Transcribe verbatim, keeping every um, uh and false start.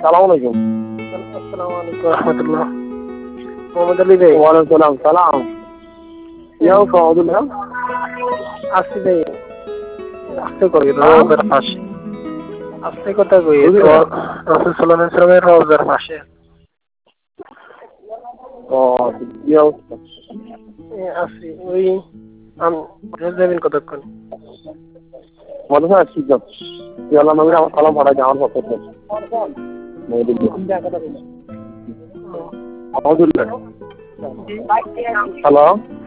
সালাম আলাইকুম। আসসালামু আলাইকুম রহমতুল্লাহ। মোহাম্মদ আলী ভাই। ওয়ালাইকুম সালাম সালাম। ইয়াও সহদুল্লাহ আসি ভাই আস্তে করি হ্যাঁ রোজার মাসে আস্তে কথা কই রাসূল সাল্লাল্লাহু আলাইহি ওয়াসাল্লামের রোজার মাসে ও ইয়াও আসি ওই আমি যাবেন কতক্ষণ মনে হয় আসছি তো ইয়ালা নবীর আমার সালাম পাঠাই আমার পক্ষে আলহামদুলিল্লাহ। হ্যালো